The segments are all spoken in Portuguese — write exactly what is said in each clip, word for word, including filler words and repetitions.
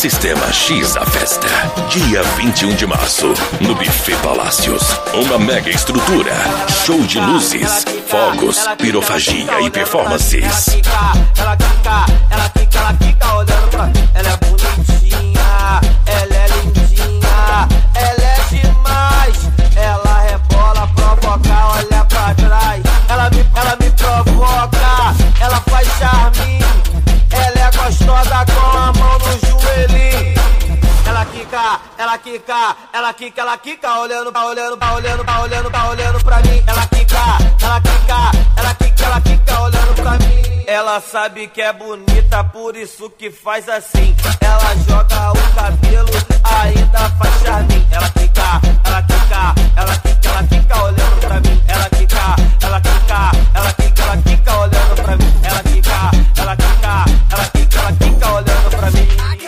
Sistema X a festa. Dia vinte e um de março, no Buffet Palácios. Uma mega estrutura, show de luzes, fogos, pirofagia e performances. Ela quica, ela quica, ela quica olhando pra mim. Ela é bonitinha, ela é lindinha, ela é demais. Ela rebola, provoca, olha pra trás. Ela me, ela me provoca, ela faz charminho. Ela é gostosa com a mão no joelhinho. Ela quica, ela quica, ela quica, ela quica olhando, tá olhando, tá olhando, tá olhando, tá olhando pra mim. Ela quica, ela quica, ela quica, ela quica olhando pra mim. Ela sabe que é bonita, por isso que faz assim. Ela joga o cabelo, ainda faz charminho. Ela quica, ela quica, ela quica, ela quica olhando pra mim. Ela quica, ela quica, ela quica, ela quica olhando pra mim. Ela quica, ela quica, ela quica, ela quica olhando pra mim.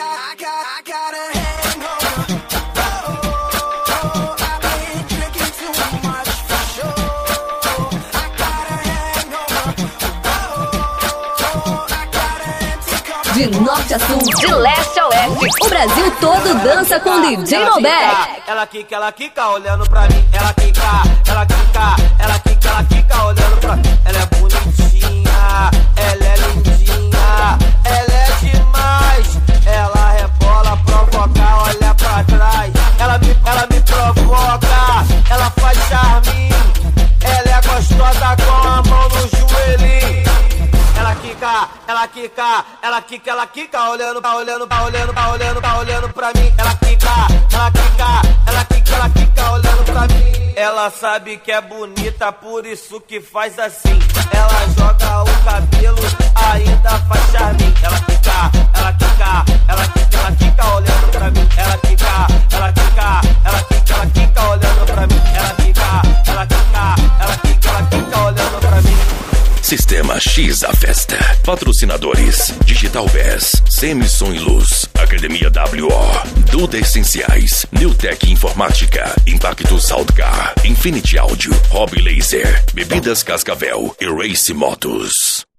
De norte a sul, de leste a oeste, o Brasil todo dança com D J Malbec. Ela quica, ela quica olhando pra mim. Ela quica, ela quica, ela quica, ela quica olhando pra mim. Ela é bonitinha, ela é lindinha, ela é demais. Ela rebola, provoca, olha pra trás. Ela me, ela me provoca, ela faz charminho. Ela é gostosa com a mão no joelhinho. Ela quica, ela quica, ela quica, ela quica olhando, tá olhando, tá olhando, tá olhando, tá olhando pra mim. Ela quica, ela quica, ela quica, ela quica olhando pra mim. Ela sabe que é bonita, por isso que faz assim. Ela joga o cabelo, ainda faz charminho. Ela quica, ela quica, ela quica, ela quica olhando pra mim. Ela quica, ela quica, ela quica, ela quica olhando pra mim. Ela quica, ela quica, ela quica, ela quica olhando pra mim. Sistema X a festa. Patrocinadores: Digital Bass, Semi-Som e Luz, Academia W O, Duda Essenciais, Newtec Informática, Impacto Soundcar, Infinity Audio, Hobby Laser, Bebidas Cascavel e Race Motos.